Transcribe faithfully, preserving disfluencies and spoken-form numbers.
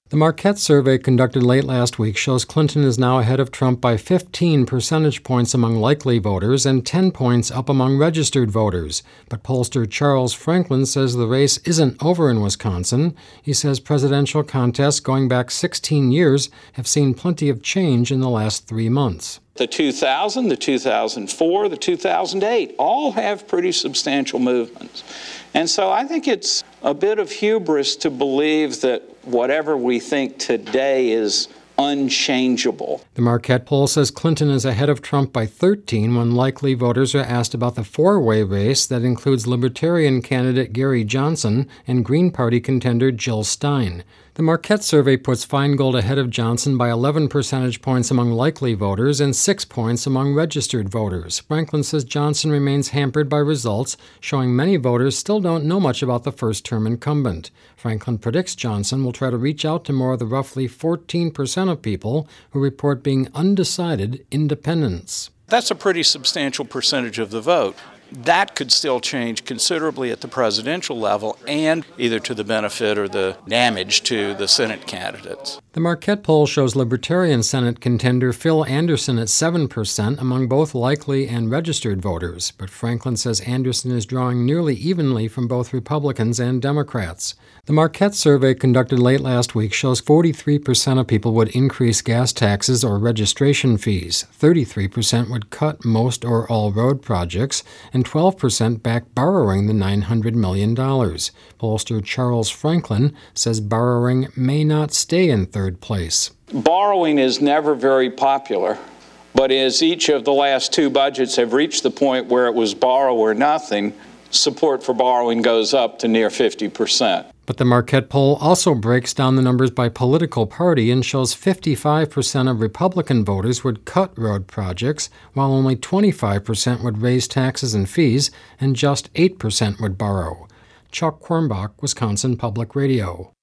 The Marquette survey conducted late last week shows Clinton is now ahead of Trump by fifteen percentage points among likely voters and ten points up among registered voters. But pollster Charles Franklin says the race isn't over in Wisconsin. He says presidential contests going back sixteen years have seen plenty of change in the last three months. The two thousand, the two thousand four, the two thousand eight all have pretty substantial movements. And so I think it's a bit of hubris to believe that whatever we think today is unchangeable. The Marquette poll says Clinton is ahead of Trump by thirteen when likely voters are asked about the four-way race that includes Libertarian candidate Gary Johnson and Green Party contender Jill Stein. The Marquette survey puts Feingold ahead of Johnson by eleven percentage points among likely voters and six points among registered voters. Franklin says Johnson remains hampered by results, showing many voters still don't know much about the first-term incumbent. Franklin predicts Johnson will try to reach out to more of the roughly fourteen percent of people who report being undecided independents. That's a pretty substantial percentage of the vote. That could still change considerably at the presidential level and either to the benefit or the damage to the Senate candidates. The Marquette poll shows Libertarian Senate contender Phil Anderson at seven percent among both likely and registered voters, but Franklin says Anderson is drawing nearly evenly from both Republicans and Democrats. The Marquette survey conducted late last week shows forty-three percent of people would increase gas taxes or registration fees, thirty-three percent would cut most or all road projects, and twelve percent back borrowing the nine hundred million dollars. Pollster Charles Franklin says borrowing may not stay in third place. Borrowing is never very popular, but as each of the last two budgets have reached the point where it was borrow or nothing, support for borrowing goes up to near fifty percent. But the Marquette poll also breaks down the numbers by political party and shows fifty-five percent of Republican voters would cut road projects, while only twenty-five percent would raise taxes and fees, and just eight percent would borrow. Chuck Quirmbach, Wisconsin Public Radio.